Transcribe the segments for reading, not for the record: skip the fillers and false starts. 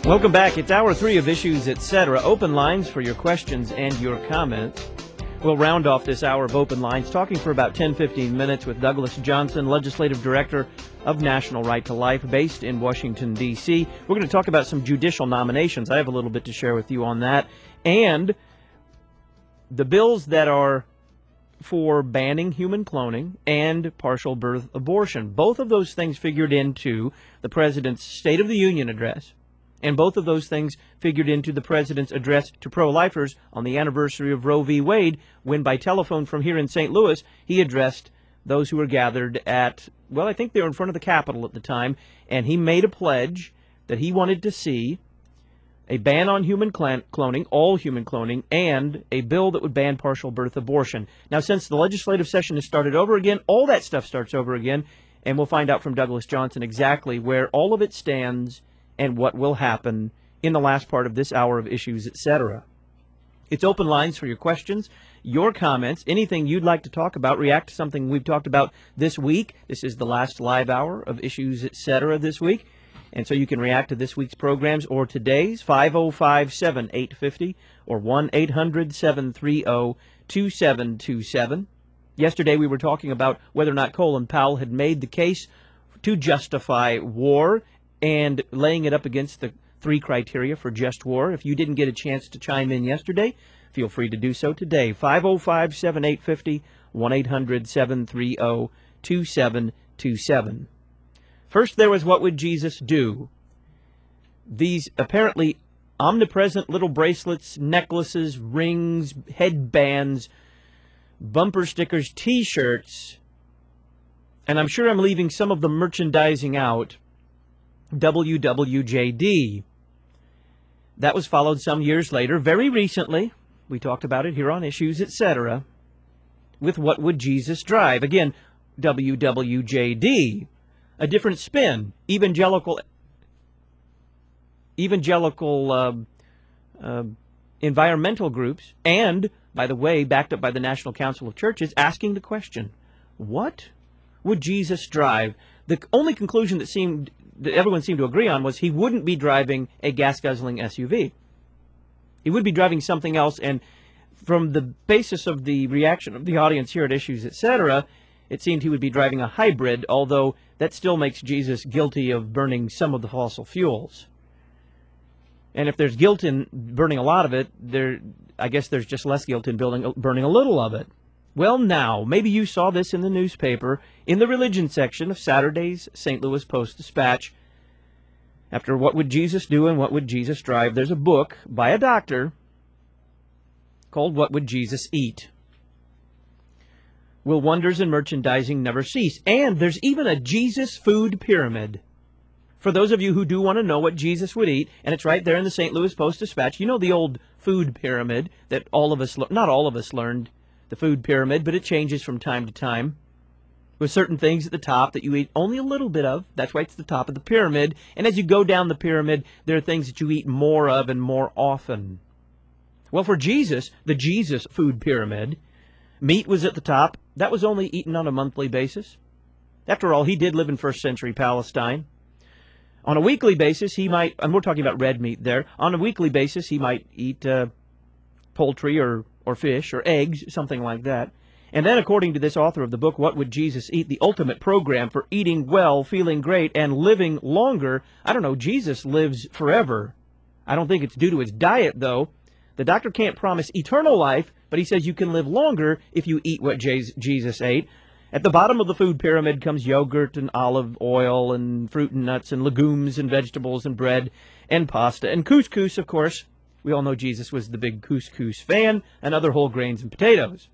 Welcome back. It's Hour 3 of Issues, Etc. Open lines for your questions and your comments. We'll round off this hour of open lines, talking for about 10-15 minutes with Douglas Johnson, Legislative Director of National Right to Life, based in Washington, D.C. We're going to talk about some judicial nominations. I have a little bit to share with you on that. And the bills that are for banning human cloning and partial birth abortion. Both of those things figured into the President's State of the Union address. And both of those things figured into the President's address to pro-lifers on the anniversary of Roe v. Wade, when by telephone from here in St. Louis, he addressed those who were gathered at, well, I think they were in front of the Capitol at the time, and he made a pledge that he wanted to see a ban on human cloning, all human cloning, and a bill that would ban partial birth abortion. Now, since the legislative session has started over again, all that stuff starts over again, and we'll find out from Douglas Johnson exactly where all of it stands and what will happen in the last part of this hour of Issues, Etc. It's open lines for your questions, your comments, anything you'd like to talk about, react to something we've talked about this week. This is the last live hour of Issues, Etc. this week, and so you can react to this week's programs or today's, 505-7850 or 1-800-730-2727. Yesterday we were talking about whether or not Colin Powell had made the case to justify war and laying it up against the 3 criteria for just war. If you didn't get a chance to chime in yesterday, feel free to do so today. 505-7850, 1-800-730-2727. First, there was What Would Jesus Do? These apparently omnipresent little bracelets, necklaces, rings, headbands, bumper stickers, T-shirts, and I'm sure I'm leaving some of the merchandising out. WWJD. That was followed some years later, very recently, we talked about it here on Issues, Etc., with What Would Jesus Drive? Again, WWJD. A different spin. Evangelical environmental groups, and, by the way, backed up by the National Council of Churches, asking the question, what would Jesus drive? The only conclusion that everyone seemed to agree on was he wouldn't be driving a gas-guzzling SUV. He would be driving something else, and from the basis of the reaction of the audience here at Issues, Etc., it seemed he would be driving a hybrid, although that still makes Jesus guilty of burning some of the fossil fuels. And if there's guilt in burning a lot of it, I guess there's just less guilt in burning a little of it. Well, now, maybe you saw this in the newspaper, in the religion section of Saturday's St. Louis Post-Dispatch. After What Would Jesus Do and What Would Jesus Drive, there's a book by a doctor called What Would Jesus Eat? Will wonders in merchandising never cease? And there's even a Jesus food pyramid. For those of you who do want to know what Jesus would eat, and it's right there in the St. Louis Post-Dispatch, you know the old food pyramid that not all of us learned, the food pyramid, but it changes from time to time, with certain things at the top that you eat only a little bit of. That's why it's the top of the pyramid. And as you go down the pyramid, there are things that you eat more of and more often. Well, for Jesus, the Jesus food pyramid, meat was at the top. That was only eaten on a monthly basis. After all, he did live in first century Palestine. On a weekly basis, he might, and we're talking about red meat there, on a weekly basis, he might eat poultry or fish or eggs, something like that. And then, according to this author of the book, What Would Jesus Eat? The ultimate program for eating well, feeling great, and living longer. I don't know, Jesus lives forever. I don't think it's due to his diet, though. The doctor can't promise eternal life, but he says you can live longer if you eat what Jesus ate. At the bottom of the food pyramid comes yogurt and olive oil and fruit and nuts and legumes and vegetables and bread and pasta and couscous, of course. We all know Jesus was the big couscous fan, and other whole grains and potatoes.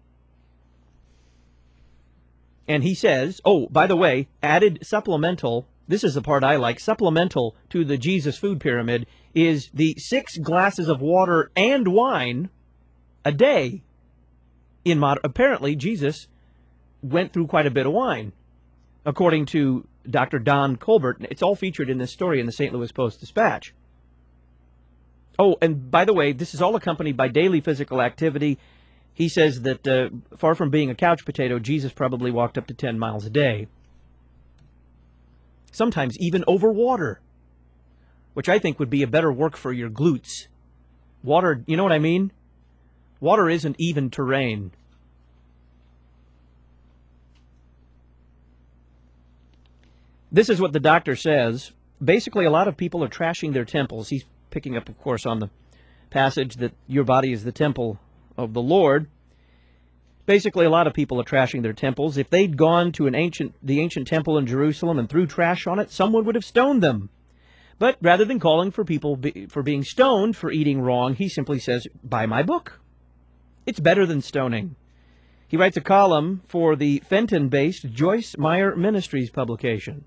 And he says, oh, by the way, added supplemental, this is the part I like, supplemental to the Jesus food pyramid is the 6 glasses of water and wine a day. Apparently, Jesus went through quite a bit of wine, according to Dr. Don Colbert. It's all featured in this story in the St. Louis Post-Dispatch. Oh, and by the way, this is all accompanied by daily physical activity. He says that far from being a couch potato, Jesus probably walked up to 10 miles a day. Sometimes even over water. which I think would be a better work for your glutes. Water, you know what I mean? Water isn't even terrain. This is what the doctor says. Basically, a lot of people are trashing their temples. He's picking up, of course, on the passage that your body is the temple of the Lord. Basically, a lot of people are trashing their temples. If they'd gone to the ancient temple in Jerusalem and threw trash on it, someone would have stoned them. But rather than calling for people for being stoned for eating wrong, he simply says, buy my book. It's better than stoning. He writes a column for the Fenton-based Joyce Meyer Ministries publication.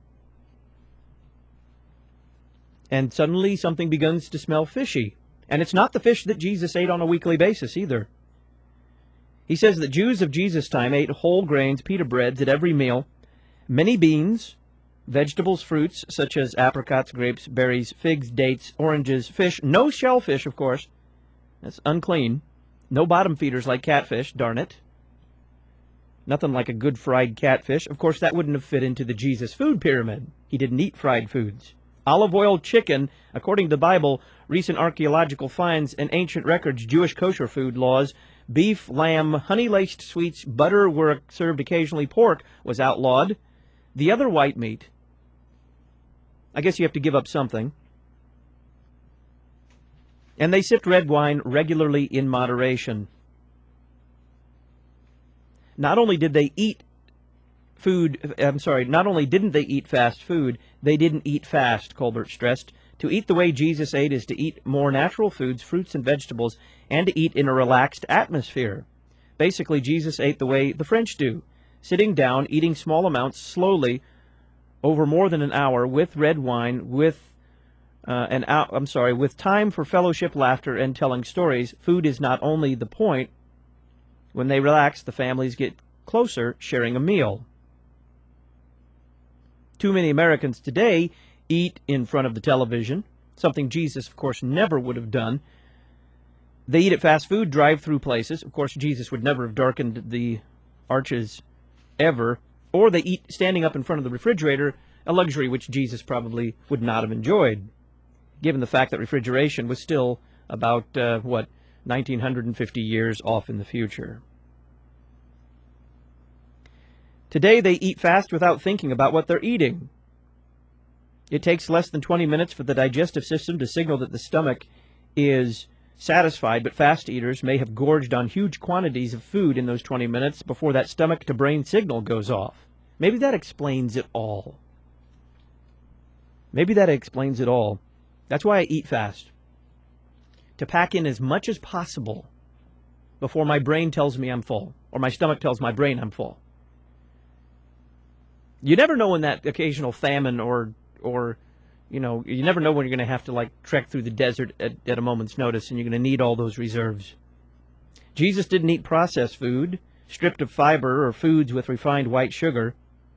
And suddenly something begins to smell fishy. And it's not the fish that Jesus ate on a weekly basis either. He says that Jews of Jesus' time ate whole grains, pita breads at every meal, many beans, vegetables, fruits such as apricots, grapes, berries, figs, dates, oranges, fish, no shellfish, of course. That's unclean. No bottom feeders like catfish, darn it. Nothing like a good fried catfish. Of course, that wouldn't have fit into the Jesus food pyramid. He didn't eat fried foods. Olive oil, chicken, according to the Bible, recent archaeological finds, and ancient records, Jewish kosher food laws, beef, lamb, honey-laced sweets, butter were served occasionally, pork was outlawed. The other white meat, I guess you have to give up something. And they sipped red wine regularly in moderation. Not only did they eat not only didn't they eat fast food, they didn't eat fast, Colbert stressed. To eat the way Jesus ate is to eat more natural foods, fruits and vegetables, and to eat in a relaxed atmosphere. Basically, Jesus ate the way the French do, sitting down, eating small amounts slowly over more than an hour with red wine, with time for fellowship, laughter, and telling stories. Food is not only the point. When they relax, the families get closer, sharing a meal. Too many Americans today eat in front of the television, something Jesus, of course, never would have done. They eat at fast food drive-through places. Of course, Jesus would never have darkened the arches ever. Or they eat standing up in front of the refrigerator, a luxury which Jesus probably would not have enjoyed, given the fact that refrigeration was still about, 1,950 years off in the future. Today, they eat fast without thinking about what they're eating. It takes less than 20 minutes for the digestive system to signal that the stomach is satisfied, but fast eaters may have gorged on huge quantities of food in those 20 minutes before that stomach-to-brain signal goes off. Maybe that explains it all. Maybe that explains it all. That's why I eat fast. To pack in as much as possible before my brain tells me I'm full, or my stomach tells my brain I'm full. You never know when that occasional famine or you never know when you're going to have to trek through the desert at a moment's notice, and you're going to need all those reserves. Jesus didn't eat processed food, stripped of fiber, or foods with refined white sugar.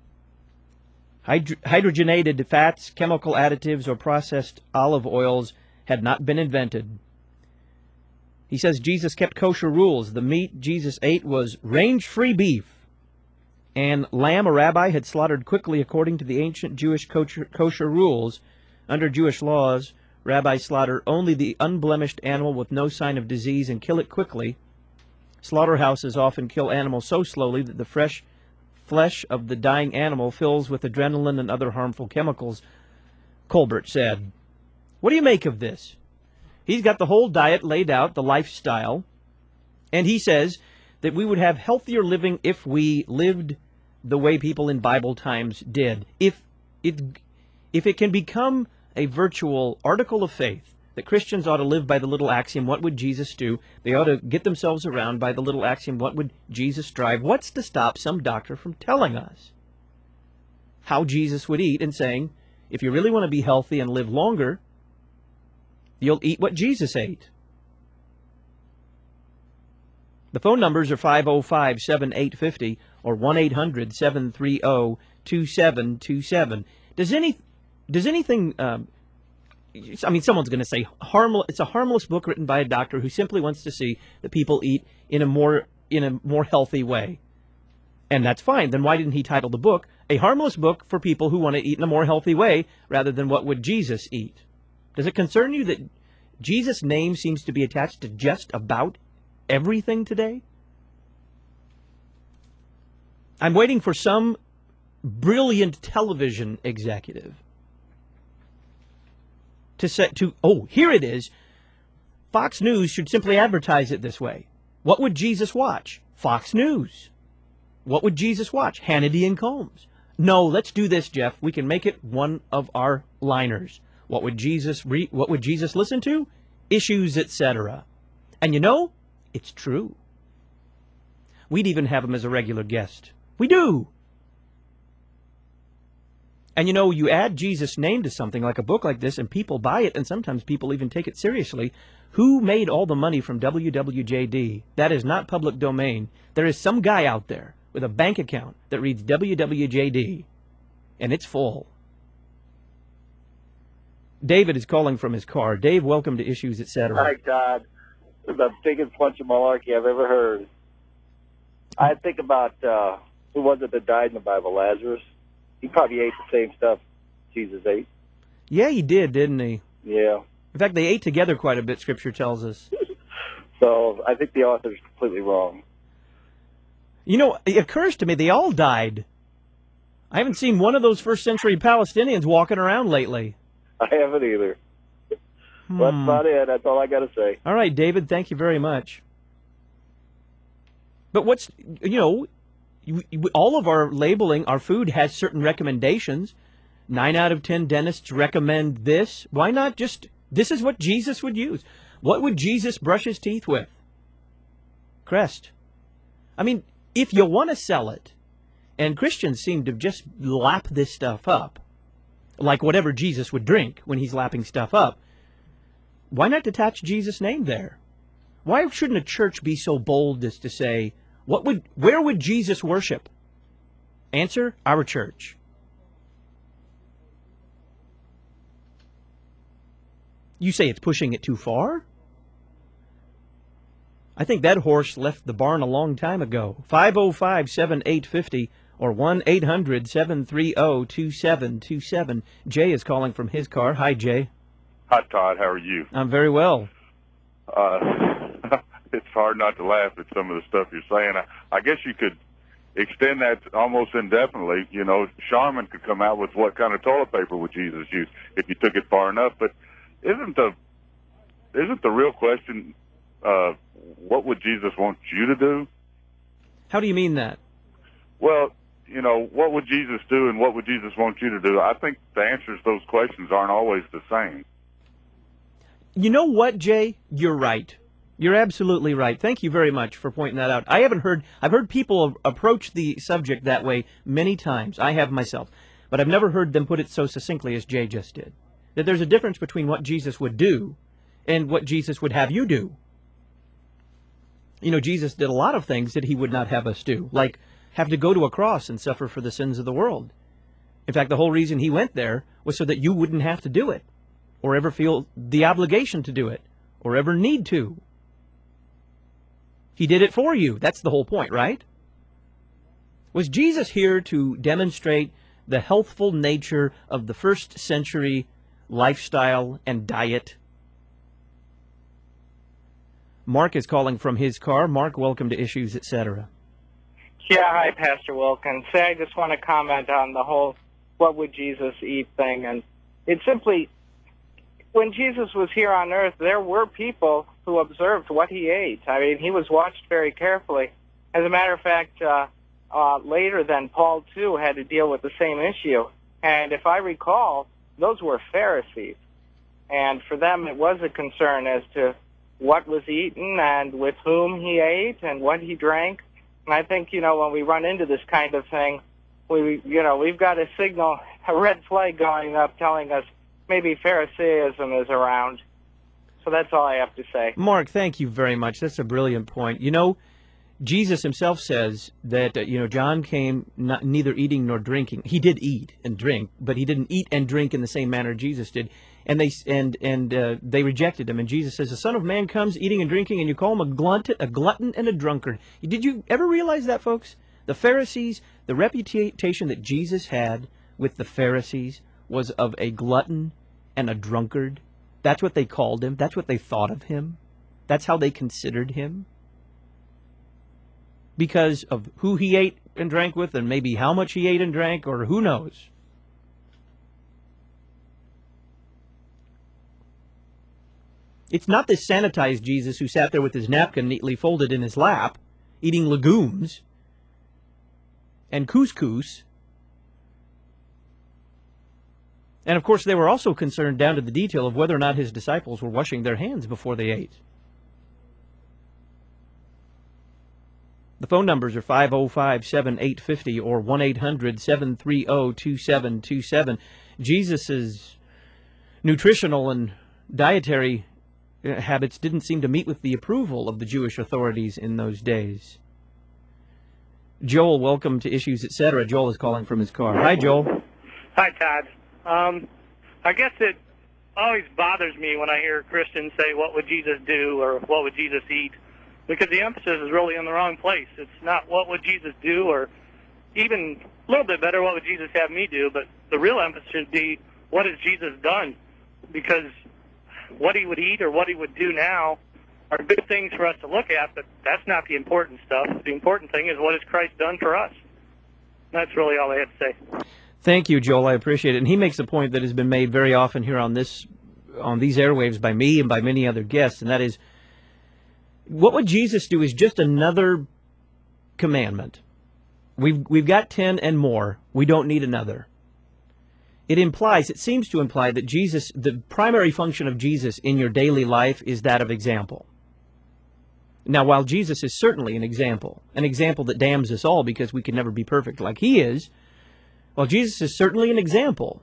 Hydrogenated fats, chemical additives, or processed olive oils had not been invented. He says Jesus kept kosher rules. The meat Jesus ate was range-free beef, and lamb a rabbi had slaughtered quickly according to the ancient Jewish kosher rules. Under Jewish laws, rabbis slaughter only the unblemished animal with no sign of disease and kill it quickly. Slaughterhouses often kill animals so slowly that the fresh flesh of the dying animal fills with adrenaline and other harmful chemicals, Colbert said. What do you make of this? He's got the whole diet laid out, the lifestyle, and he says that we would have healthier living if we lived the way people in Bible times did. If it can become a virtual article of faith that Christians ought to live by the little axiom, what would Jesus do? They ought to get themselves around by the little axiom, what would Jesus drive? What's to stop some doctor from telling us how Jesus would eat and saying, if you really want to be healthy and live longer, you'll eat what Jesus ate? The phone numbers are 505-7850 or 1-800-730-2727. Does anything, someone's going to say it's a harmless book written by a doctor who simply wants to see that people eat in a more healthy way. And that's fine. Then why didn't he title the book A Harmless Book for People Who Want to Eat in a More Healthy Way rather than What Would Jesus Eat? Does it concern you that Jesus' name seems to be attached to just about everything today? I'm waiting for some brilliant television executive to say, oh, here it is. Fox News should simply advertise it this way. What would Jesus watch? Fox News. What would Jesus watch? Hannity and Combs. No, let's do this, Jeff. We can make it one of our liners. What would Jesus listen to? Issues, etc. And you know, it's true. We'd even have him as a regular guest. We do. And you know, you add Jesus' name to something like a book like this, and people buy it, and sometimes people even take it seriously. Who made all the money from WWJD? That is not public domain. There is some guy out there with a bank account that reads WWJD, and it's full. David is calling from his car. Dave, welcome to Issues, Etc. Hi, Todd. It's the biggest bunch of malarkey I've ever heard. I think about, who was it that died in the Bible, Lazarus? He probably ate the same stuff Jesus ate. Yeah, he did, didn't he? Yeah. In fact, they ate together quite a bit, Scripture tells us. So I think the author's completely wrong. You know, it occurs to me they all died. I haven't seen one of those first-century Palestinians walking around lately. I haven't either. Well, that's about it. That's all I got to say. All right, David, thank you very much. But what's, you know, all of our labeling, our food has certain recommendations. 9 out of 10 dentists recommend this. Why not just, this is what Jesus would use. What would Jesus brush his teeth with? Crest. I mean, if you want to sell it, and Christians seem to just lap this stuff up, like whatever Jesus would drink when he's lapping stuff up, why not attach Jesus' name there? Why shouldn't a church be so bold as to say, where would Jesus worship? Answer, our church. You say it's pushing it too far? I think that horse left the barn a long time ago. 505-7850 or 1-800-730-2727. Jay is calling from his car. Hi, Jay. Hi, Todd. How are you? I'm very well. It's hard not to laugh at some of the stuff you're saying. I guess you could extend that almost indefinitely. You know, Charmin could come out with what kind of toilet paper would Jesus use if you took it far enough. But isn't the real question, what would Jesus want you to do? How do you mean that? Well, you know, what would Jesus do and what would Jesus want you to do? I think the answers to those questions aren't always the same. You know what, Jay? You're right. You're absolutely right. Thank you very much for pointing that out. I've heard people approach the subject that way many times. I have myself. But I've never heard them put it so succinctly as Jay just did. That there's a difference between what Jesus would do and what Jesus would have you do. You know, Jesus did a lot of things that he would not have us do, like have to go to a cross and suffer for the sins of the world. In fact, the whole reason he went there was so that you wouldn't have to do it, or ever feel the obligation to do it, or ever need to. He did it for you. That's the whole point, right? Was Jesus here to demonstrate the healthful nature of the first century lifestyle and diet? Mark is calling from his car. Mark, welcome to Issues, Etc. Yeah, hi, Pastor Wilkins. I just want to comment on the whole what would Jesus eat thing. And it's simply, when Jesus was here on earth, there were people who observed what he ate. I mean, he was watched very carefully. As a matter of fact, later then, Paul, too, had to deal with the same issue. And if I recall, those were Pharisees. And for them, it was a concern as to what was eaten and with whom he ate and what he drank. And I think, you know, when we run into this kind of thing, we've got a signal, a red flag going up telling us maybe Pharisaism is around. So that's all I have to say. Mark, thank you very much. That's a brilliant point. You know, Jesus himself says that, John came neither eating nor drinking. He did eat and drink, but he didn't eat and drink in the same manner Jesus did. And they rejected him. And Jesus says, the Son of Man comes eating and drinking, and you call him a glutton and a drunkard. Did you ever realize that, folks? The Pharisees, the reputation that Jesus had with the Pharisees was of a glutton and a drunkard. That's what they called him. That's what they thought of him. That's how they considered him. Because of who he ate and drank with, and maybe how much he ate and drank, or who knows. It's not this sanitized Jesus who sat there with his napkin neatly folded in his lap, eating legumes and couscous. And of course, they were also concerned down to the detail of whether or not his disciples were washing their hands before they ate. The phone numbers are 505-7850 or 1-800-730-2727. Jesus' nutritional and dietary habits didn't seem to meet with the approval of the Jewish authorities in those days. Joel, welcome to Issues, Etc. Joel is calling from his car. Hi, Joel. Hi, Todd. I guess it always bothers me when I hear Christians say, what would Jesus do, or what would Jesus eat? Because the emphasis is really in the wrong place. It's not what would Jesus do, or even a little bit better, what would Jesus have me do, but the real emphasis should be, what has Jesus done? Because what he would eat or what he would do now are good things for us to look at, but that's not the important stuff. The important thing is, what has Christ done for us? That's really all I had to say. Thank you, Joel. I appreciate it. And he makes a point that has been made very often here on these airwaves by me and by many other guests, and that is, what would Jesus do is just another commandment. We've got 10 and more. We don't need another. It seems to imply that Jesus, the primary function of Jesus in your daily life is that of example. Now, while Jesus is certainly an example that damns us all because we can never be perfect like he is, while Jesus is certainly an example,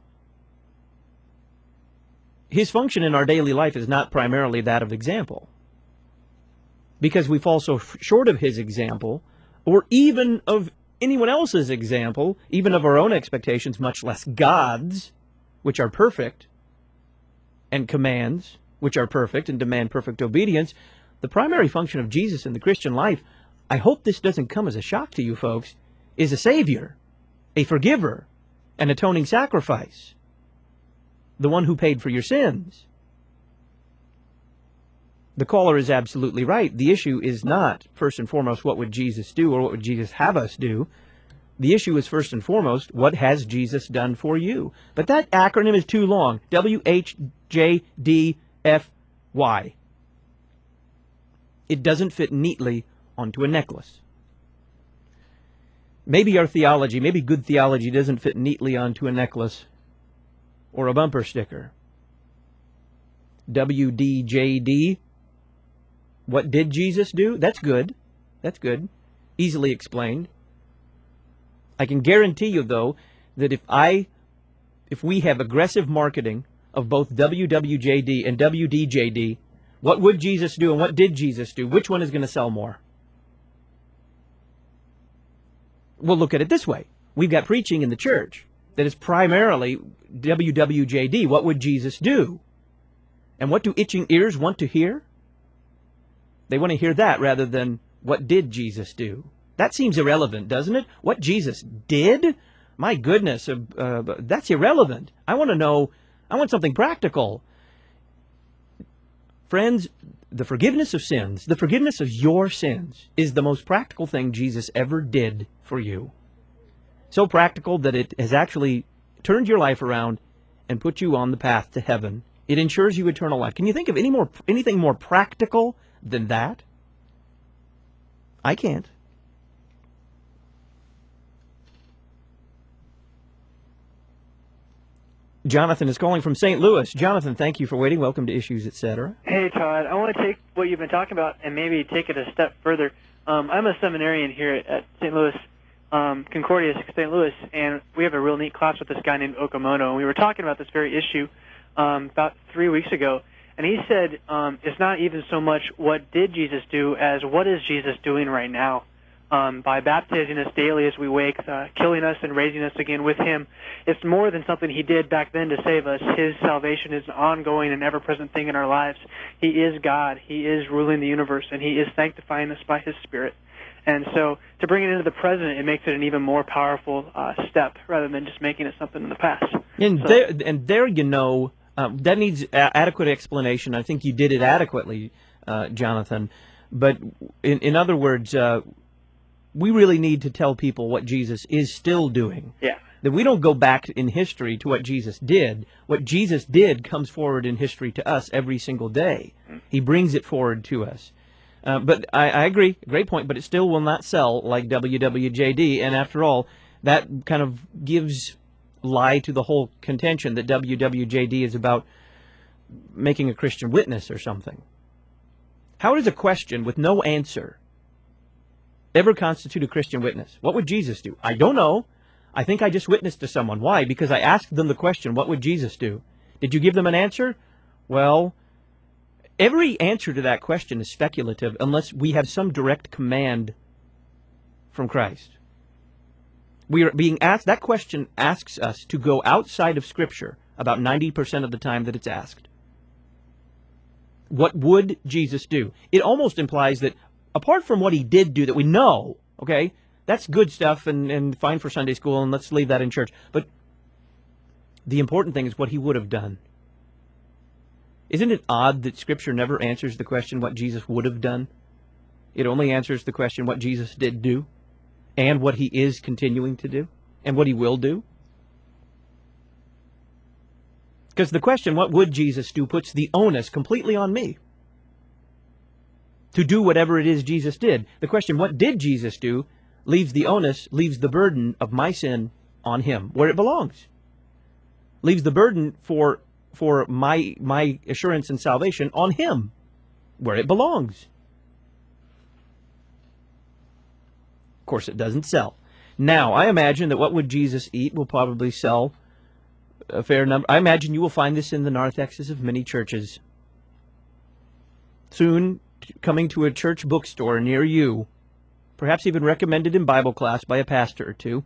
his function in our daily life is not primarily that of example. Because we fall so short of his example, or even of anyone else's example, even of our own expectations, much less God's, which are perfect, and commands, which are perfect and demand perfect obedience. The primary function of Jesus in the Christian life, I hope this doesn't come as a shock to you folks, is a Savior, a forgiver, an atoning sacrifice, the one who paid for your sins. The caller is absolutely right. The issue is not, first and foremost, what would Jesus do or what would Jesus have us do. The issue is, first and foremost, what has Jesus done for you? But that acronym is too long. WHJDFY. It doesn't fit neatly onto a necklace. Maybe our theology, maybe good theology, doesn't fit neatly onto a necklace or a bumper sticker. WDJD. What did Jesus do? That's good. That's good. Easily explained. I can guarantee you, though, that if we have aggressive marketing of both WWJD and WDJD, what would Jesus do and what did Jesus do? Which one is going to sell more? We'll look at it this way. We've got preaching in the church that is primarily WWJD. What would Jesus do? And what do itching ears want to hear? They want to hear that rather than, what did Jesus do? That seems irrelevant, doesn't it? What Jesus did? My goodness, that's irrelevant. I want to know, I want something practical. Friends, the forgiveness of sins, the forgiveness of your sins, is the most practical thing Jesus ever did for you. So practical that it has actually turned your life around and put you on the path to heaven. It ensures you eternal life. Can you think of anything more practical than that? I can't. Jonathan is calling from St. Louis. Jonathan, thank you for waiting. Welcome to Issues, Etc. Hey, Todd. I want to take what you've been talking about and maybe take it a step further. I'm a seminarian here at St. Louis, Concordia, St. Louis, and we have a real neat class with this guy named Okamoto, and we were talking about this very issue about 3 weeks ago. And he said it's not even so much what did Jesus do as what is Jesus doing right now by baptizing us daily as we wake, killing us and raising us again with him. It's more than something he did back then to save us. His salvation is an ongoing and ever-present thing in our lives. He is God. He is ruling the universe, and he is sanctifying us by his Spirit. And so to bring it into the present, it makes it an even more powerful step rather than just making it something in the past. And there, you know, That needs adequate explanation. I think you did it adequately, Jonathan. But in other words, we really need to tell people what Jesus is still doing. Yeah. That we don't go back in history to what Jesus did. What Jesus did comes forward in history to us every single day. He brings it forward to us. But I agree, great point, but it still will not sell like WWJD. And after all, that kind of gives lie to the whole contention that WWJD is about making a Christian witness or something. How does a question with no answer ever constitute a Christian witness? What would Jesus do? I don't know. I think I just witnessed to someone. Why? Because I asked them the question, what would Jesus do? Did you give them an answer? Well, every answer to that question is speculative unless we have some direct command from Christ. We are being asked, that question asks us to go outside of Scripture about 90% of the time that it's asked. What would Jesus do? It almost implies that apart from what he did do that we know, okay, that's good stuff and fine for Sunday school, and let's leave that in church. But the important thing is what he would have done. Isn't it odd that Scripture never answers the question what Jesus would have done? It only answers the question what Jesus did do, and what he is continuing to do, and what he will do. Because the question, what would Jesus do, puts the onus completely on me to do whatever it is Jesus did. The question, what did Jesus do, leaves the onus, leaves the burden of my sin on him, where it belongs. Leaves the burden for my assurance and salvation on him, where it belongs. Of course, it doesn't sell. Now, I imagine that what would Jesus eat will probably sell a fair number. I imagine you will find this in the narthexes of many churches. Soon, coming to a church bookstore near you, perhaps even recommended in Bible class by a pastor or two.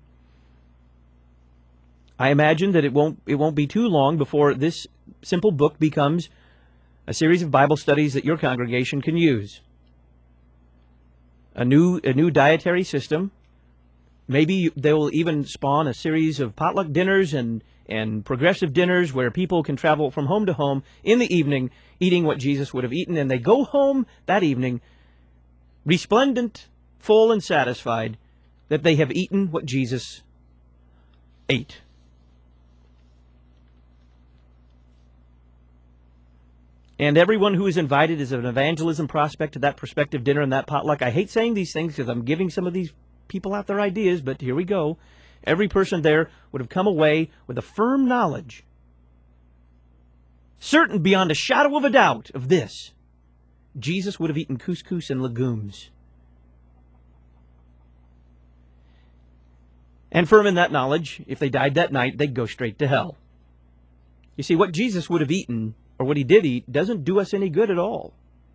I imagine that it won't be too long before this simple book becomes a series of Bible studies that your congregation can use. A new dietary system. Maybe they will even spawn a series of potluck dinners and progressive dinners where people can travel from home to home in the evening eating what Jesus would have eaten, and they go home that evening resplendent, full, and satisfied that they have eaten what Jesus ate. And everyone who is invited is an evangelism prospect to that prospective dinner and that potluck. I hate saying these things because I'm giving some of these people out their ideas, but here we go. Every person there would have come away with a firm knowledge, certain beyond a shadow of a doubt of this: Jesus would have eaten couscous and legumes. And firm in that knowledge, if they died that night, they'd go straight to hell. You see, what Jesus would have eaten, or what he did eat, doesn't do us any good at all.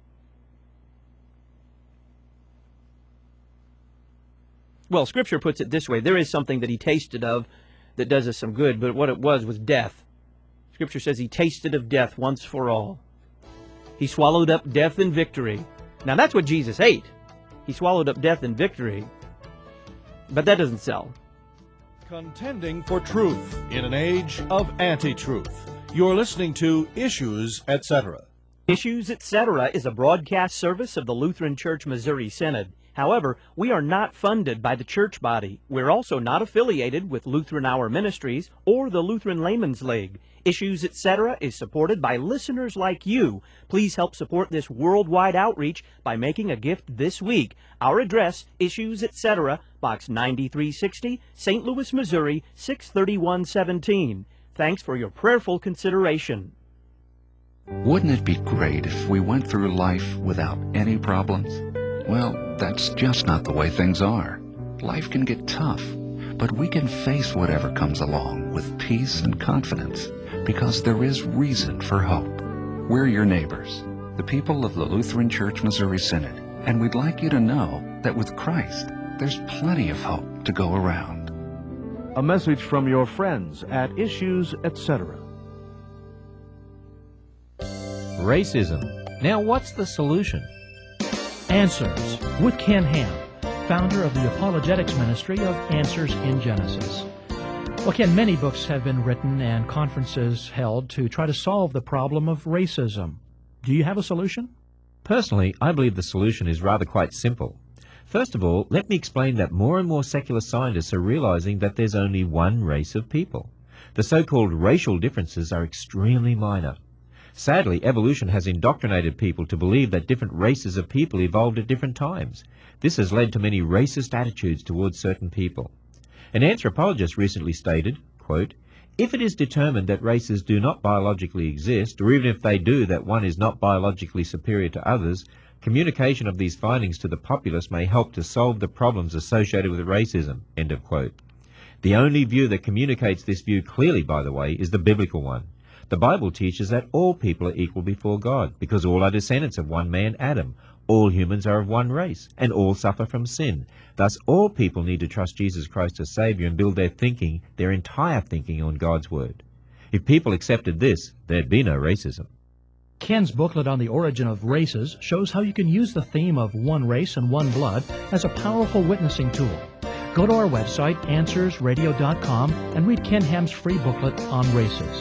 Well, Scripture puts it this way. There is something that he tasted of that does us some good, but what it was death. Scripture says he tasted of death once for all. He swallowed up death in victory. Now, that's what Jesus ate. He swallowed up death in victory. But that doesn't sell. Contending for truth in an age of anti-truth. You're listening to Issues, Etc. Issues, Etc. is a broadcast service of the Lutheran Church Missouri Synod. However, we are not funded by the church body. We're also not affiliated with Lutheran Hour Ministries or the Lutheran Layman's League. Issues, Etc. is supported by listeners like you. Please help support this worldwide outreach by making a gift this week. Our address, Issues, Etc., Box 9360, St. Louis, Missouri, 63117. Thanks for your prayerful consideration. Wouldn't it be great if we went through life without any problems? Well, that's just not the way things are. Life can get tough, but we can face whatever comes along with peace and confidence, because there is reason for hope. We're your neighbors, the people of the Lutheran Church Missouri Synod, and we'd like you to know that with Christ, there's plenty of hope to go around. A message from your friends at Issues, Etc. Racism. Now what's the solution? Answers with Ken Ham, founder of the Apologetics Ministry of Answers in Genesis. Well, Ken, many books have been written and conferences held to try to solve the problem of racism. Do you have a solution? Personally, I believe the solution is rather quite simple. First of all, let me explain that more and more secular scientists are realizing that there's only one race of people. The so-called racial differences are extremely minor. Sadly, evolution has indoctrinated people to believe that different races of people evolved at different times. This has led to many racist attitudes towards certain people. An anthropologist recently stated, quote, "If it is determined that races do not biologically exist, or even if they do, that one is not biologically superior to others, communication of these findings to the populace may help to solve the problems associated with racism," end of quote. The only view that communicates this view clearly, by the way, is the biblical one. The Bible teaches that all people are equal before God, because all are descendants of one man, Adam. All humans are of one race, and all suffer from sin. Thus, all people need to trust Jesus Christ as Savior and build their thinking, their entire thinking, on God's Word. If people accepted this, there'd be no racism. Ken's booklet on the origin of races shows how you can use the theme of one race and one blood as a powerful witnessing tool. Go to our website, AnswersRadio.com, and read Ken Ham's free booklet on races.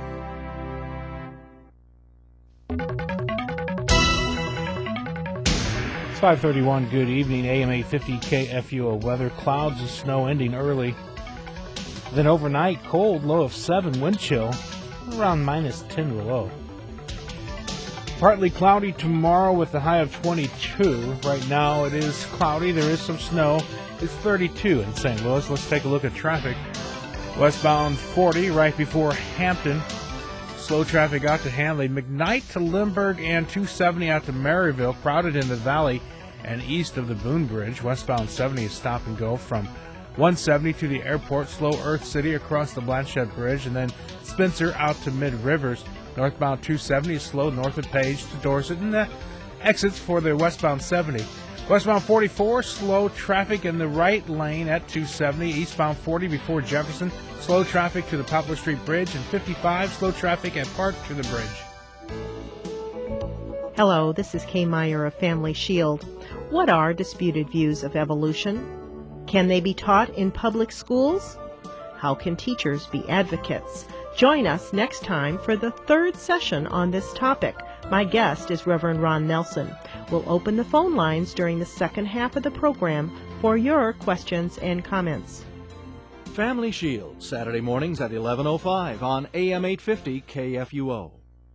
It's 5:31. Good evening. AM 850 KFUO weather. Clouds and snow ending early. Then overnight, cold, low of 7, wind chill, around minus 10 below. Partly cloudy tomorrow with a high of 22. Right now it is cloudy. There is some snow. It's 32 in St. Louis. Let's take a look at traffic. Westbound 40 right before Hampton. Slow traffic out to Hanley. McKnight to Lindbergh and 270 out to Maryville. Crowded in the valley and east of the Boone Bridge. Westbound 70 is stop and go from 170 to the airport. Slow Earth City across the Blanchette Bridge. And then Spencer out to Mid Rivers. Northbound 270 is slow north of Page to Dorset. And the exits for the westbound 70. Westbound 44, slow traffic in the right lane at 270. Eastbound 40 before Jefferson. Slow traffic to the Poplar Street Bridge. And 55, slow traffic at Park to the bridge. Hello, this is Kay Meyer of Family Shield. What are disputed views of evolution? Can they be taught in public schools? How can teachers be advocates? Join us next time for the third session on this topic. My guest is Reverend Ron Nelson. We'll open the phone lines during the second half of the program for your questions and comments. Family Shield, Saturday mornings at 11:05 on AM 850 KFUO.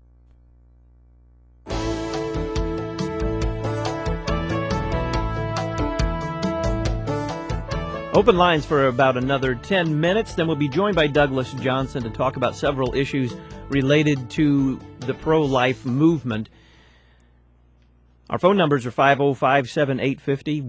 Open lines for about another 10 minutes. Then we'll be joined by Douglas Johnson to talk about several issues related to the pro-life movement. Our phone numbers are 505-7850,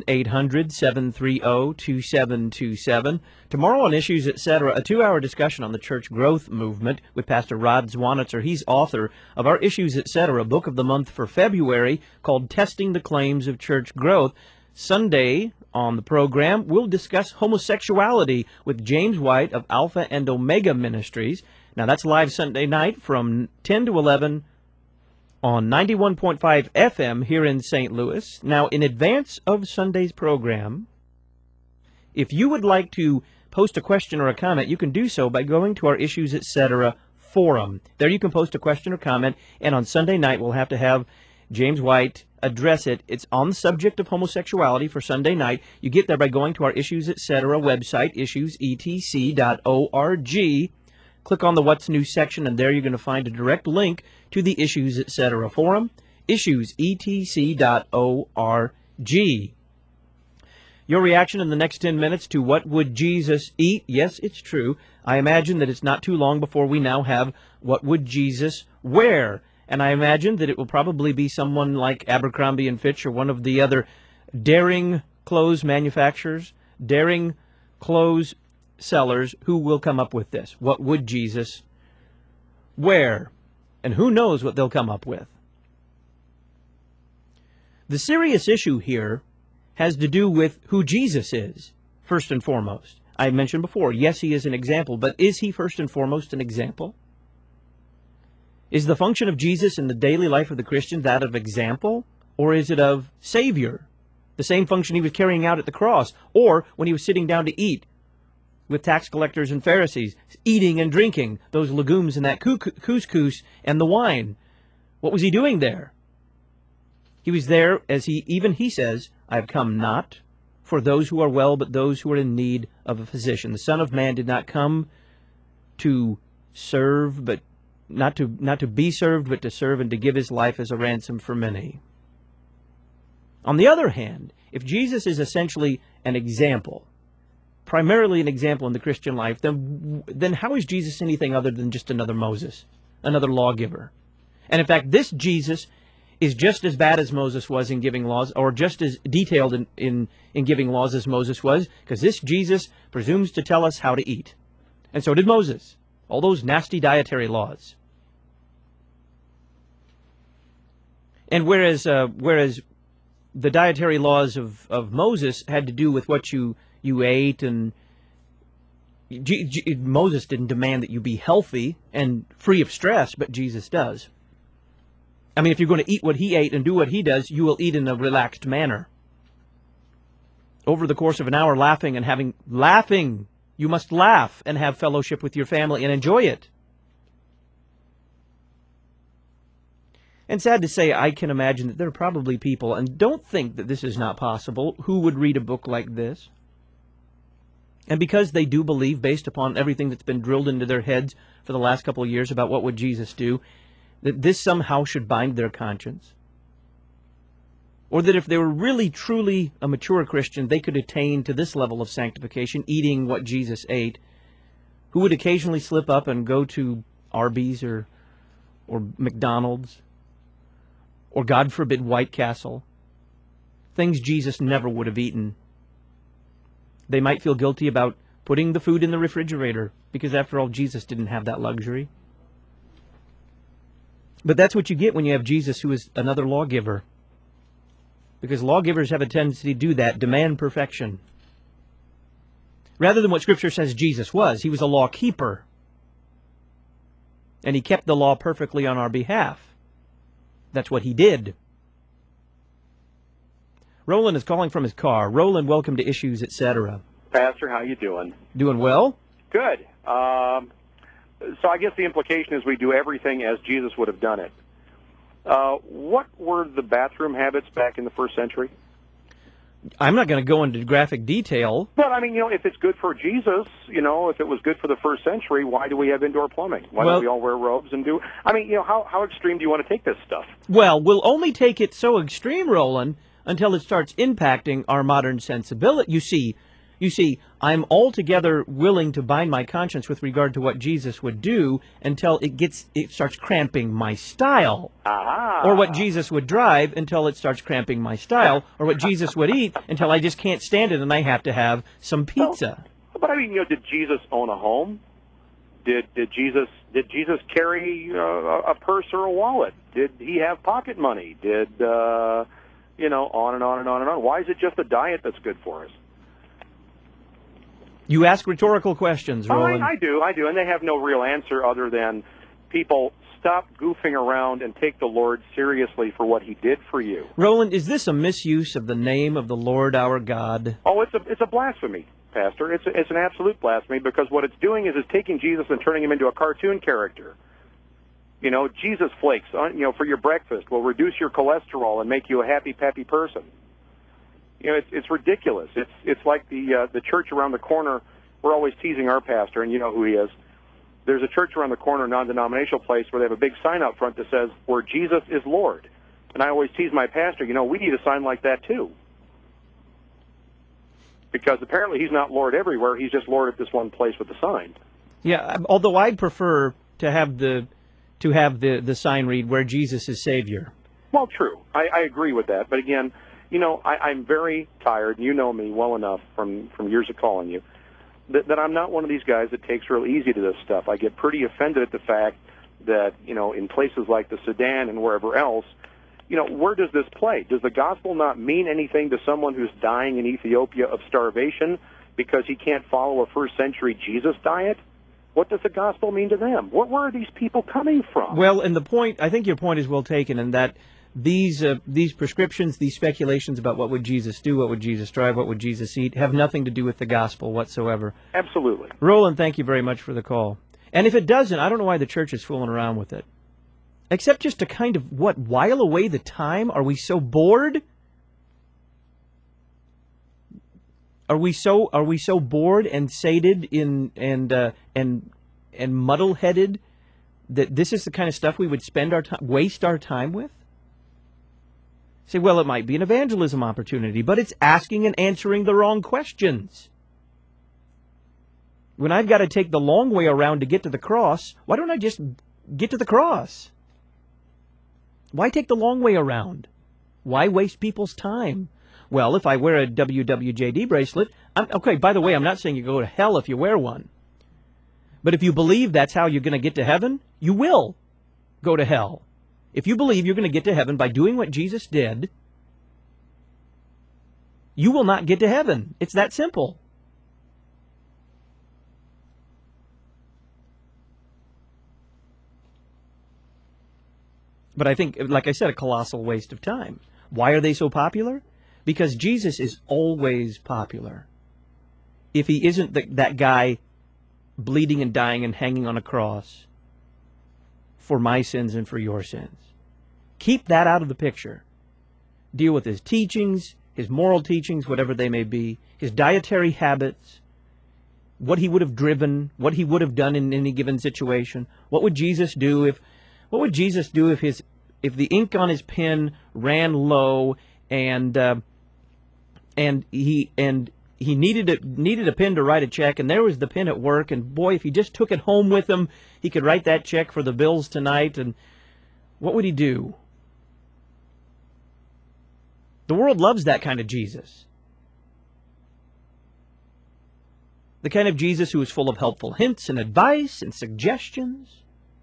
1-800-730-2727. Tomorrow on Issues, Etc., a 2-hour discussion on the church growth movement with Pastor Rod Zwanitzer. He's author of our Issues, Etc., book of the month for February called Testing the Claims of Church Growth. Sunday on the program, we'll discuss homosexuality with James White of Alpha and Omega Ministries. Now, that's live Sunday night from 10 to 11 on 91.5 FM here in St. Louis. Now, in advance of Sunday's program, if you would like to post a question or a comment, you can do so by going to our Issues, Etc. forum. There you can post a question or comment, and on Sunday night we'll have to have James White address it. It's on the subject of homosexuality for Sunday night. You get there by going to our Issues, Etc. website, issuesetc.org. Click on the What's New section, and there you're going to find a direct link to the Issues, Etc. forum, issuesetc.org. Your reaction in the next 10 minutes to what would Jesus eat? Yes, it's true. I imagine that it's not too long before we now have what would Jesus wear? And I imagine that it will probably be someone like Abercrombie & Fitch or one of the other daring clothes manufacturers, daring clothes sellers who will come up with this. What would Jesus wear? And who knows what they'll come up with. The serious issue here has to do with who Jesus is, first and foremost. I mentioned before, yes, he is an example, but is he first and foremost an example? Is the function of Jesus in the daily life of the Christian that of example, or is it of Savior? The same function he was carrying out at the cross, or when he was sitting down to eat with tax collectors and Pharisees, eating and drinking those legumes and that couscous and the wine. What was he doing there? He was there, as he says, I have come not for those who are well, but those who are in need of a physician. The Son of Man did not come to serve, but not to be served, but to serve and to give his life as a ransom for many. On the other hand, if Jesus is essentially an example, primarily an example in the Christian life, then how is Jesus anything other than just another Moses, another lawgiver? And in fact, this Jesus is just as bad as Moses was in giving laws, or just as detailed in giving laws as Moses was, because this Jesus presumes to tell us how to eat. And so did Moses. All those nasty dietary laws. And whereas the dietary laws of Moses had to do with what you ate, and Moses didn't demand that you be healthy and free of stress, but Jesus does. I mean, if you're going to eat what he ate and do what he does, you will eat in a relaxed manner. Over the course of an hour, laughing. You must laugh and have fellowship with your family and enjoy it. And sad to say, I can imagine that there are probably people, and don't think that this is not possible, who would read a book like this. And because they do believe, based upon everything that's been drilled into their heads for the last couple of years about what would Jesus do, that this somehow should bind their conscience. Or that if they were really, truly a mature Christian, they could attain to this level of sanctification, eating what Jesus ate, who would occasionally slip up and go to Arby's or McDonald's, or God forbid, White Castle, things Jesus never would have eaten. They might feel guilty about putting the food in the refrigerator, because after all, Jesus didn't have that luxury. But that's what you get when you have Jesus, who is another lawgiver. Because lawgivers have a tendency to do that, demand perfection. Rather than what Scripture says Jesus was, he was a law keeper. And he kept the law perfectly on our behalf. That's what he did. Roland is calling from his car. Roland, welcome to Issues, Etc. Pastor, how you doing? Doing well. Good. So I guess the implication is we do everything as Jesus would have done it. What were the bathroom habits back in the first century? I'm not going to go into graphic detail. But, I mean, if it's good for Jesus, if it was good for the first century, why do we have indoor plumbing? Why don't we all wear robes and do... I mean, how extreme do you want to take this stuff? Well, we'll only take it so extreme, Roland, until it starts impacting our modern sensibility. You see, I'm altogether willing to bind my conscience with regard to what Jesus would do until it starts cramping my style. Aha. Or what Jesus would drive until it starts cramping my style. Or what Jesus would eat until I just can't stand it and I have to have some pizza. But I mean, did Jesus own a home? Did Jesus carry a purse or a wallet? Did he have pocket money? Did on and on and on and on? Why is it just a diet that's good for us? You ask rhetorical questions, Roland. I do, and they have no real answer other than people stop goofing around and take the Lord seriously for what he did for you. Roland, is this a misuse of the name of the Lord our God? Oh, it's a blasphemy, Pastor. It's an absolute blasphemy, because what it's doing is it's taking Jesus and turning him into a cartoon character. Jesus flakes, for your breakfast will reduce your cholesterol and make you a happy, peppy person. It's ridiculous. It's like the church around the corner. We're always teasing our pastor, and you know who he is. There's a church around the corner, a non-denominational place, where they have a big sign out front that says, "Where Jesus is Lord." And I always tease my pastor, we need a sign like that too. Because apparently he's not Lord everywhere. He's just Lord at this one place with the sign. Yeah, although I'd prefer to have the sign read, "Where Jesus is Savior." Well, true. I agree with that. But again, I'm very tired, and you know me well enough from years of calling you, that I'm not one of these guys that takes real easy to this stuff. I get pretty offended at the fact that, in places like the Sudan and wherever else, where does this play? Does the gospel not mean anything to someone who's dying in Ethiopia of starvation because he can't follow a first century Jesus diet? What does the gospel mean to them? Where are these people coming from? Well, and I think your point is well taken, in that these prescriptions, these speculations about what would Jesus do, what would Jesus drive, what would Jesus eat, have nothing to do with the gospel whatsoever. Absolutely. Roland, thank you very much for the call. And if it doesn't, I don't know why the church is fooling around with it. Except just to kind of, while away the time? Are we so bored? Are we so bored and sated and muddle-headed that this is the kind of stuff we would waste our time with? Say, well, it might be an evangelism opportunity, but it's asking and answering the wrong questions. When I've got to take the long way around to get to the cross, why don't I just get to the cross? Why take the long way around? Why waste people's time? Well, if I wear a WWJD bracelet, okay, by the way, I'm not saying you go to hell if you wear one. But if you believe that's how you're going to get to heaven, you will go to hell. If you believe you're going to get to heaven by doing what Jesus did, you will not get to heaven. It's that simple. But I think, like I said, a colossal waste of time. Why are they so popular? Because Jesus is always popular. If he isn't that guy bleeding and dying and hanging on a cross for my sins and for your sins. Keep that out of the picture. Deal with his teachings, his moral teachings, whatever they may be, his dietary habits, what he would have driven, what he would have done in any given situation. What would Jesus do if the ink on his pen ran low and he needed a pen to write a check, and there was the pen at work, and boy, if he just took it home with him, he could write that check for the bills tonight, and what would he do? The world loves that kind of Jesus. The kind of Jesus who is full of helpful hints and advice and suggestions.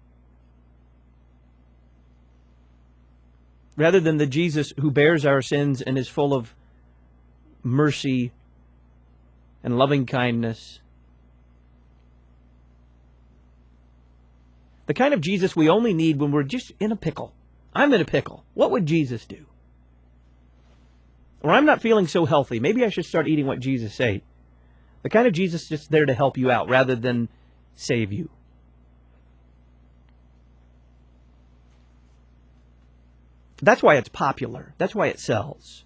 Rather than the Jesus who bears our sins and is full of mercy and loving kindness. The kind of Jesus we only need when we're just in a pickle. I'm in a pickle. What would Jesus do? Or I'm not feeling so healthy. Maybe I should start eating what Jesus ate. The kind of Jesus that's there to help you out rather than save you. That's why it's popular. That's why it sells.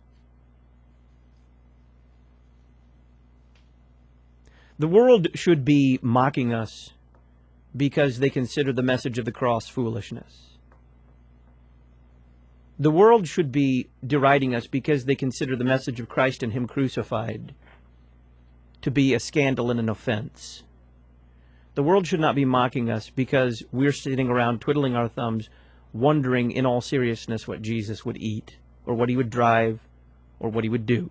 The world should be mocking us because they consider the message of the cross foolishness. The world should be deriding us because they consider the message of Christ and Him crucified to be a scandal and an offense. The world should not be mocking us because we're sitting around twiddling our thumbs, wondering in all seriousness what Jesus would eat, or what He would drive, or what He would do.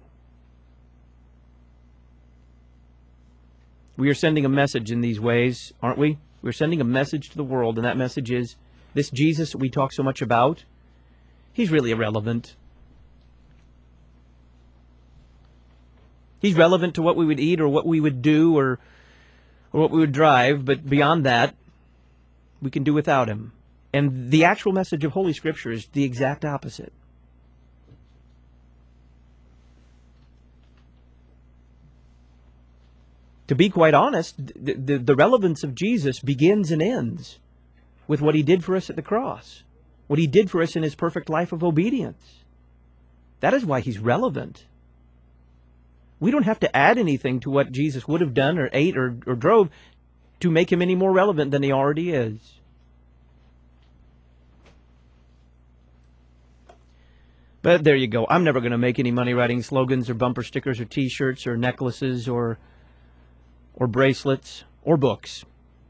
We are sending a message in these ways, aren't we? We're sending a message to the world, and that message is, this Jesus we talk so much about, He's really irrelevant. He's relevant to what we would eat, or what we would do, or what we would drive, but beyond that, we can do without Him. And the actual message of Holy Scripture is the exact opposite. To be quite honest, the relevance of Jesus begins and ends with what He did for us at the cross, what He did for us in His perfect life of obedience. That is why He's relevant. We don't have to add anything to what Jesus would have done or ate or drove to make Him any more relevant than He already is. But there you go. I'm never going to make any money writing slogans or bumper stickers or T-shirts or necklaces or bracelets or books.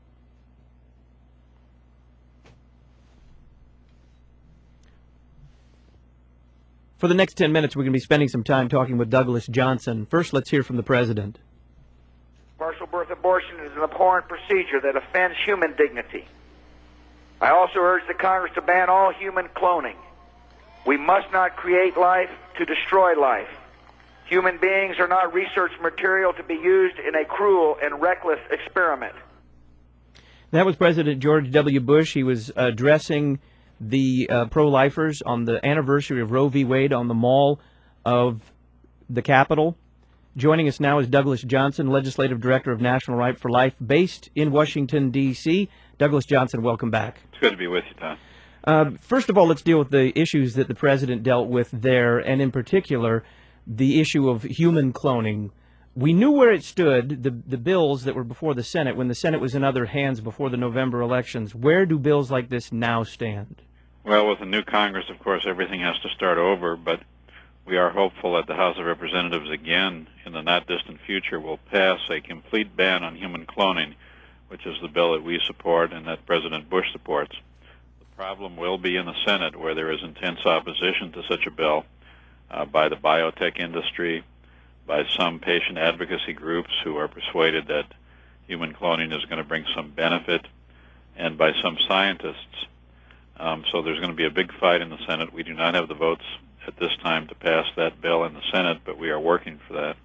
For the next 10 minutes, we're going to be spending some time talking with Douglas Johnson. First, let's hear from the President. Partial birth abortion is an abhorrent procedure that offends human dignity. I also urge the Congress to ban all human cloning. We must not create life to destroy life. Human beings are not research material to be used in a cruel and reckless experiment. That was President George W. Bush. He was addressing the pro-lifers on the anniversary of Roe v. Wade on the Mall of the Capitol. Joining us now is Douglas Johnson, Legislative Director of National Right for Life, based in Washington, D.C. Douglas Johnson, welcome back. It's good to be with you, Tom. First of all, let's deal with the issues that the President dealt with there, and in particular, the issue of human cloning. We knew where it stood, the bills that were before the Senate, when the Senate was in other hands before the November elections. Where do bills like this now stand? Well, with the new Congress, of course, everything has to start over, but we are hopeful that the House of Representatives again, in the not-distant future, will pass a complete ban on human cloning, which is the bill that we support and that President Bush supports. The problem will be in the Senate, where there is intense opposition to such a bill by the biotech industry, by some patient advocacy groups who are persuaded that human cloning is going to bring some benefit, and by some scientists. So there's going to be a big fight in the Senate. We do not have the votes at this time to pass that bill in the Senate, but we are working for that.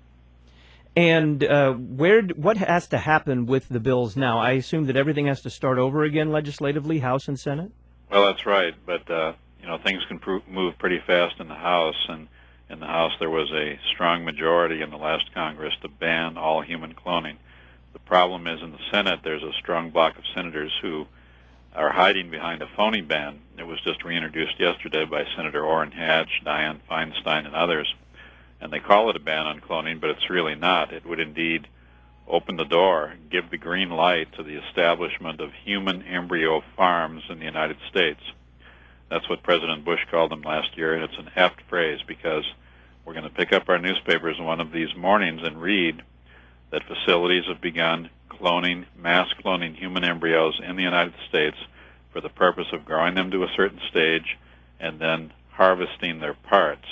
And what has to happen with the bills now? I assume that everything has to start over again legislatively, House and Senate? Well, that's right, but things can move pretty fast in the House, and in the House there was a strong majority in the last Congress to ban all human cloning. The problem is in the Senate there's a strong block of senators who are hiding behind a phony ban. It was just reintroduced yesterday by Senator Orrin Hatch, Dianne Feinstein, and others. And they call it a ban on cloning, but it's really not. It would indeed open the door, give the green light to the establishment of human embryo farms in the United States. That's what President Bush called them last year, and it's an apt phrase because we're going to pick up our newspapers one of these mornings and read that facilities have begun mass cloning human embryos in the United States for the purpose of growing them to a certain stage and then harvesting their parts.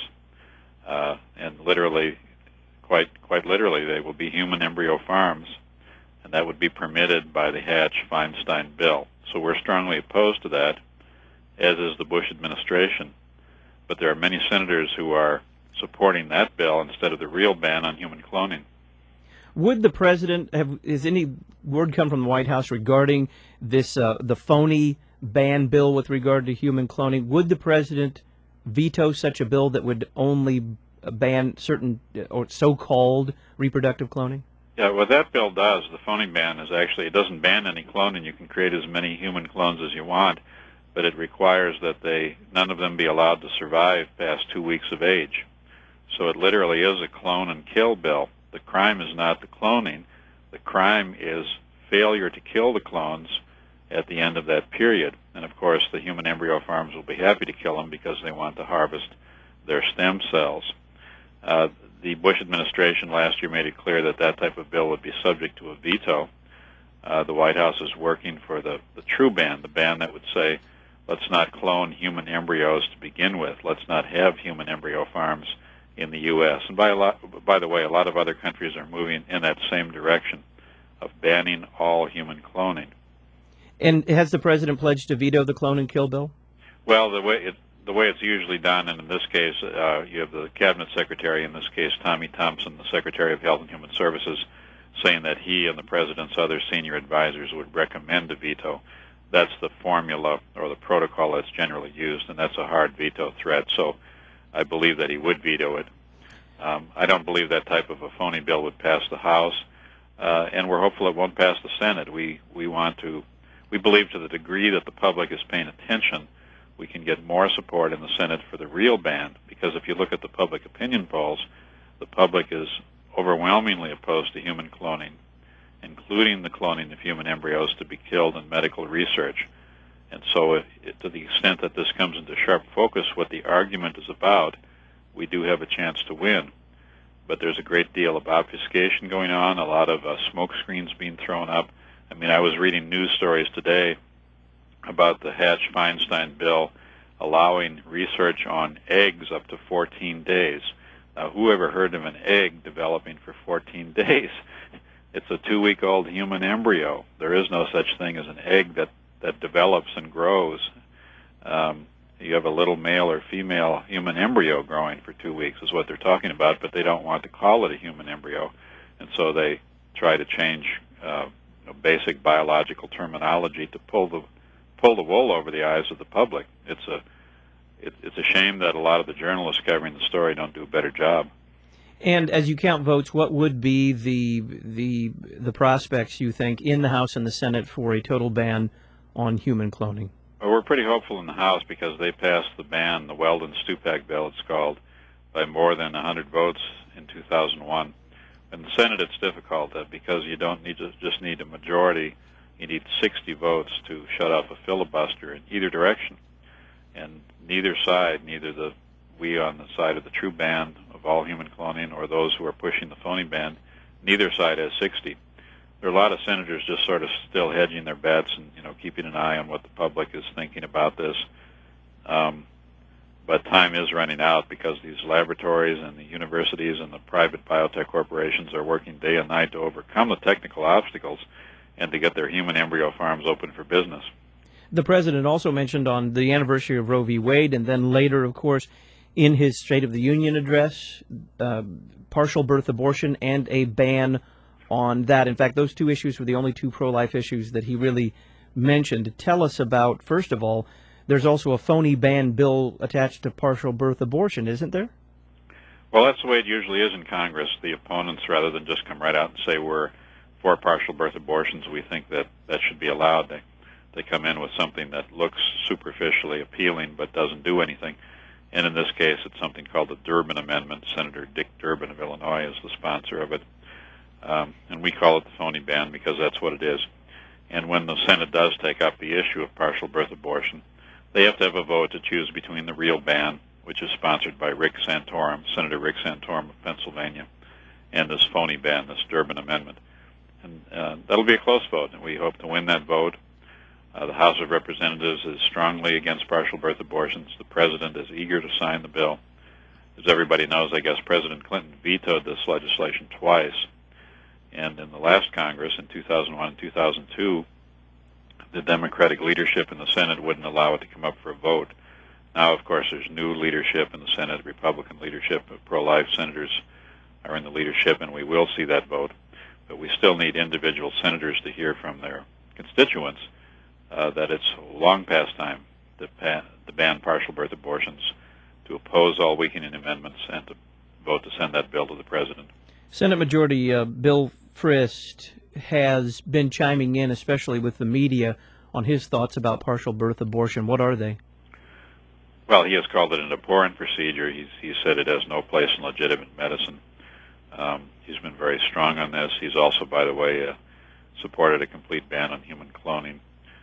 And literally, quite literally, they will be human embryo farms, and that would be permitted by the Hatch-Feinstein bill. So we're strongly opposed to that, as is the Bush administration. But there are many senators who are supporting that bill instead of the real ban on human cloning. Would the President is any word come from the White House regarding this, the phony ban bill with regard to human cloning? Would the President veto such a bill that would only ban certain or so-called reproductive cloning? Yeah, what that bill does, the phony ban, is actually, it doesn't ban any cloning. You can create as many human clones as you want, but it requires that none of them be allowed to survive past 2 weeks of age. So it literally is a clone and kill bill. The crime is not the cloning. The crime is failure to kill the clones at the end of that period. And of course, the human embryo farms will be happy to kill them because they want to harvest their stem cells. The Bush administration last year made it clear that that type of bill would be subject to a veto. The White House is working for the true ban, the ban that would say, let's not clone human embryos to begin with. Let's not have human embryo farms in the U.S. And by the way, a lot of other countries are moving in that same direction of banning all human cloning. And has the President pledged to veto the clone and kill bill? Well, the way it's usually done, and in this case, you have the Cabinet Secretary, in this case Tommy Thompson, the Secretary of Health and Human Services, saying that he and the President's other senior advisors would recommend a veto. That's the formula or the protocol that's generally used, and that's a hard veto threat. So I believe that he would veto it. I don't believe that type of a phony bill would pass the House, and we're hopeful it won't pass the Senate. We believe to the degree that the public is paying attention, we can get more support in the Senate for the real ban, because if you look at the public opinion polls, the public is overwhelmingly opposed to human cloning, including the cloning of human embryos to be killed in medical research. And so to the extent that this comes into sharp focus, what the argument is about, we do have a chance to win. But there's a great deal of obfuscation going on, a lot of smoke screens being thrown up. I mean, I was reading news stories today about the Hatch-Feinstein bill allowing research on eggs up to 14 days. Now, who ever heard of an egg developing for 14 days? It's a 2-week-old human embryo. There is no such thing as an egg that develops and grows. You have a little male or female human embryo growing for 2 weeks is what they're talking about, but they don't want to call it a human embryo, and so they try to change basic biological terminology to pull pull the wool over the eyes of the public. It's a shame that a lot of the journalists covering the story don't do a better job. And as you count votes, what would be the prospects, you think, in the House and the Senate for a total ban on human cloning? Well, we're pretty hopeful in the House because they passed the ban, the Weldon-Stupak bill it's called, by more than 100 votes in 2001. In the Senate, it's difficult because you don't just need a majority. You need 60 votes to shut off a filibuster in either direction. And neither side, we on the side of the true ban of all human cloning or those who are pushing the phony ban, neither side has 60. There are a lot of senators just sort of still hedging their bets and keeping an eye on what the public is thinking about this. But time is running out because these laboratories and the universities and the private biotech corporations are working day and night to overcome the technical obstacles and to get their human embryo farms open for business. The president also mentioned on the anniversary of Roe v. Wade, and then later, of course, in his State of the Union address, partial birth abortion and a ban on that. In fact, those two issues were the only two pro-life issues that he really mentioned. Tell us about, first of all, there's also a phony ban bill attached to partial birth abortion, isn't there? Well, that's the way it usually is in Congress. The opponents, rather than just come right out and say we're for partial birth abortions, we think that should be allowed. They come in with something that looks superficially appealing but doesn't do anything. And in this case, it's something called the Durbin Amendment. Senator Dick Durbin of Illinois is the sponsor of it. And we call it the phony ban because that's what it is. And when the Senate does take up the issue of partial birth abortion, they have to have a vote to choose between the real ban, which is sponsored by Rick Santorum, Senator Rick Santorum of Pennsylvania, and this phony ban, this Durbin Amendment. And that'll be a close vote, and we hope to win that vote. The House of Representatives is strongly against partial birth abortions. The President is eager to sign the bill. As everybody knows, I guess President Clinton vetoed this legislation twice. And in the last Congress, in 2001 and 2002, the Democratic leadership in the Senate wouldn't allow it to come up for a vote. Now, of course, there's new leadership in the Senate. Republican leadership of pro-life senators are in the leadership, and we will see that vote. But we still need individual senators to hear from their constituents that it's long past time to ban partial birth abortions, to oppose all weakening amendments, and to vote to send that bill to the President. Senate Majority Bill Frist has been chiming in, especially with the media, on his thoughts about partial birth abortion. What are they? Well, he has called it an abhorrent procedure. He said it has no place in legitimate medicine. He's been very strong on this. He's also, by the way, supported a complete ban on human cloning.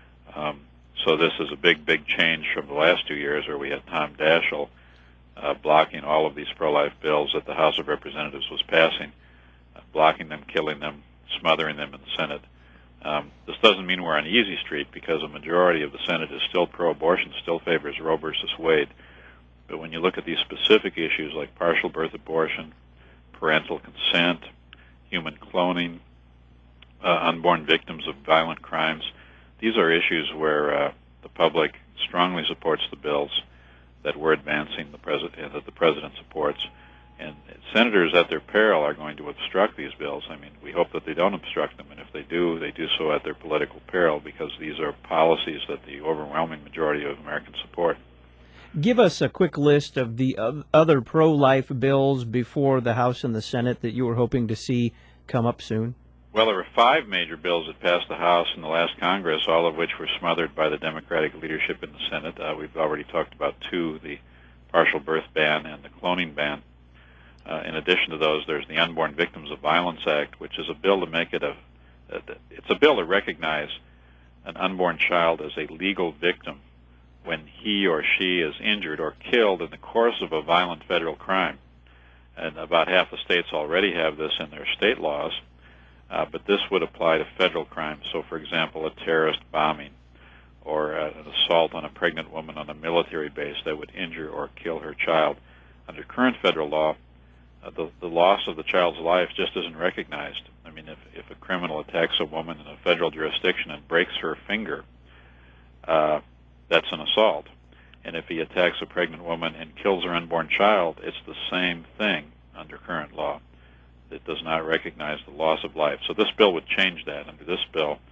So this is a big, big change from the last 2 years where we had Tom Daschle blocking all of these pro-life bills that the House of Representatives was passing, blocking them, killing them, smothering them in the Senate. This doesn't mean we're on easy street because a majority of the Senate is still pro-abortion, still favors Roe versus Wade. But when you look at these specific issues like partial birth abortion, parental consent, human cloning, unborn victims of violent crimes, these are issues where the public strongly supports the bills that we're advancing, that the President supports. And senators at their peril are going to obstruct these bills. I mean, we hope that they don't obstruct them, and if they do so at their political peril because these are policies that the overwhelming majority of Americans support. Give us a quick list of the other pro-life bills before the House and the Senate that you were hoping to see come up soon. Well, there were 5 major bills that passed the House in the last Congress, all of which were smothered by the Democratic leadership in the Senate. We've already talked about 2, the partial birth ban and the cloning ban. In addition to those, there's the Unborn Victims of Violence Act, which is a bill to make it it's a bill to recognize an unborn child as a legal victim when he or she is injured or killed in the course of a violent federal crime. And about half the states already have this in their state laws. But this would apply to federal crimes. So, for example, a terrorist bombing or an assault on a pregnant woman on a military base that would injure or kill her child. Under current federal law, the loss of the child's life just isn't recognized. I mean, if a criminal attacks a woman in a federal jurisdiction and breaks her finger, that's an assault. And if he attacks a pregnant woman and kills her unborn child, it's the same thing under current law. It does not recognize the loss of life. So this bill would change that. Under this bill,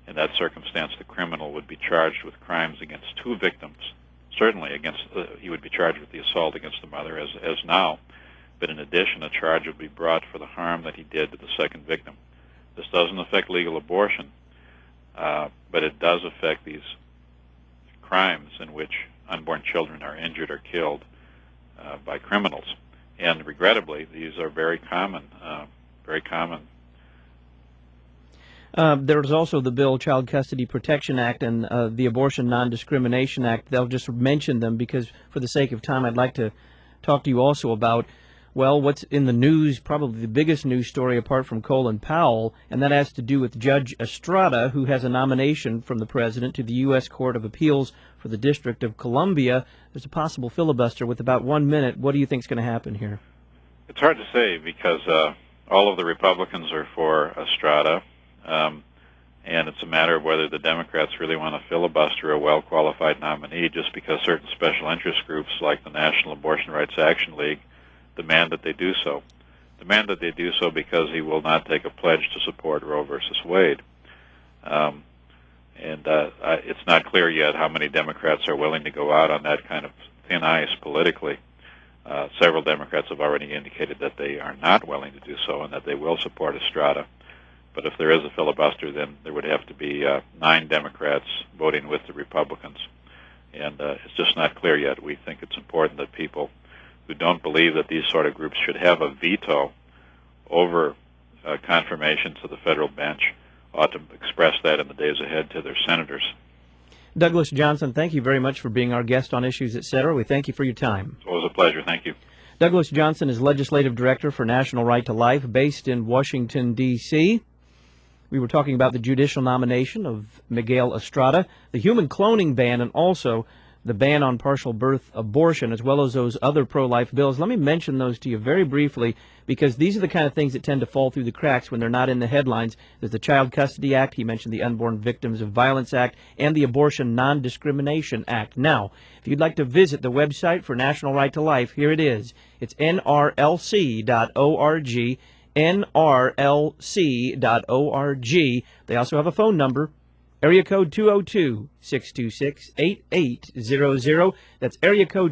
In that circumstance, the criminal would be charged with crimes against two victims. Certainly, he would be charged with the assault against the mother, as now. But in addition, a charge would be brought for the harm that he did to the second victim. This doesn't affect legal abortion, but it does affect these crimes in which unborn children are injured or killed by criminals. And regrettably, these are very common. There's also the bill, Child Custody Protection Act, and the Abortion Non-Discrimination Act. They'll just mention them because, for the sake of time, I'd like to talk to you also about, well, what's in the news, probably the biggest news story apart from Colin Powell, and that has to do with Judge Estrada, who has a nomination from the President to the U.S. Court of Appeals for the District of Columbia. There's a possible filibuster with about 1 minute. What do you think is going to happen here? It's hard to say because all of the Republicans are for Estrada, and it's a matter of whether the Democrats really want to filibuster a well-qualified nominee just because certain special interest groups like the National Abortion Rights Action League demand that they do so. Demand that they do so because he will not take a pledge to support Roe versus Wade. It's not clear yet how many Democrats are willing to go out on that kind of thin ice politically. Several Democrats have already indicated that they are not willing to do so and that they will support Estrada. But if there is a filibuster, then there would have to be 9 Democrats voting with the Republicans. And it's just not clear yet. We think it's important that people who don't believe that these sort of groups should have a veto over confirmation to the federal bench ought to express that in the days ahead to their senators. Douglas Johnson, thank you very much for being our guest on Issues, Etc. We thank you for your time. It was a pleasure. Thank you. Douglas Johnson is Legislative Director for National Right to Life, based in Washington, D.C. We were talking about the judicial nomination of Miguel Estrada, the human cloning ban, and also the ban on partial birth abortion, as well as those other pro-life bills. Let me mention those to you very briefly, because these are the kind of things that tend to fall through the cracks when they're not in the headlines. There's the Child Custody Act, he mentioned the Unborn Victims of Violence Act, and the Abortion Non-Discrimination Act. Now, if you'd like to visit the website for National Right to Life, here it is. It's nrlc.org, nrlc.org. They also have a phone number, area code 202-626-8800. That's area code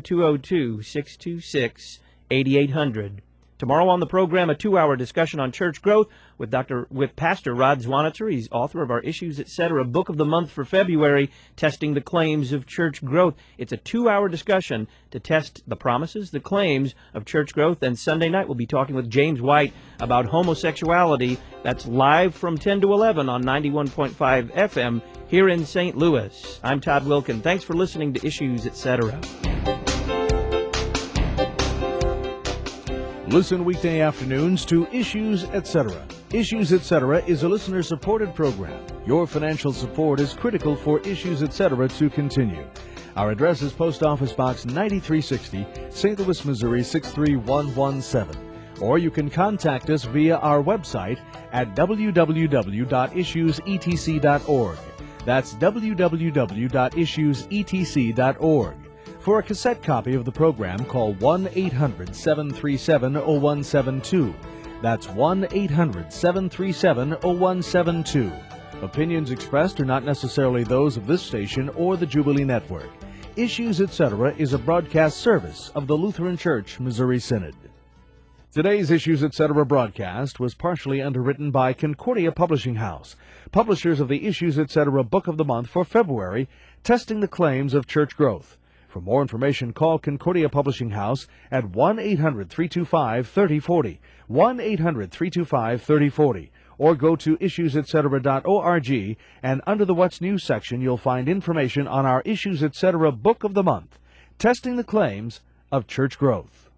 202-626-8800. Tomorrow on the program, a 2-hour discussion on church growth with Pastor Rod Zwanitzer. He's author of our Issues, Etc. Book of the Month for February, Testing the Claims of Church Growth. It's a 2-hour discussion to test the promises, the claims of church growth. And Sunday night, we'll be talking with James White about homosexuality. That's live from 10 to 11 on 91.5 FM here in St. Louis. I'm Todd Wilkin. Thanks for listening to Issues, Etc. Listen weekday afternoons to Issues, Etc. Issues, Etc. is a listener-supported program. Your financial support is critical for Issues, Etc. to continue. Our address is Post Office Box 9360, St. Louis, Missouri 63117. Or you can contact us via our website at www.issuesetc.org. That's www.issuesetc.org. For a cassette copy of the program, call 1-800-737-0172. That's 1-800-737-0172. Opinions expressed are not necessarily those of this station or the Jubilee Network. Issues, Etc. is a broadcast service of the Lutheran Church Missouri Synod. Today's Issues, Etc. broadcast was partially underwritten by Concordia Publishing House, publishers of the Issues, Etc. Book of the Month for February, Testing the Claims of Church Growth. For more information, call Concordia Publishing House at 1-800-325-3040, 1-800-325-3040, or go to issuesetc.org, and under the What's New section, you'll find information on our Issues, Etc. Book of the Month, Testing the Claims of Church Growth.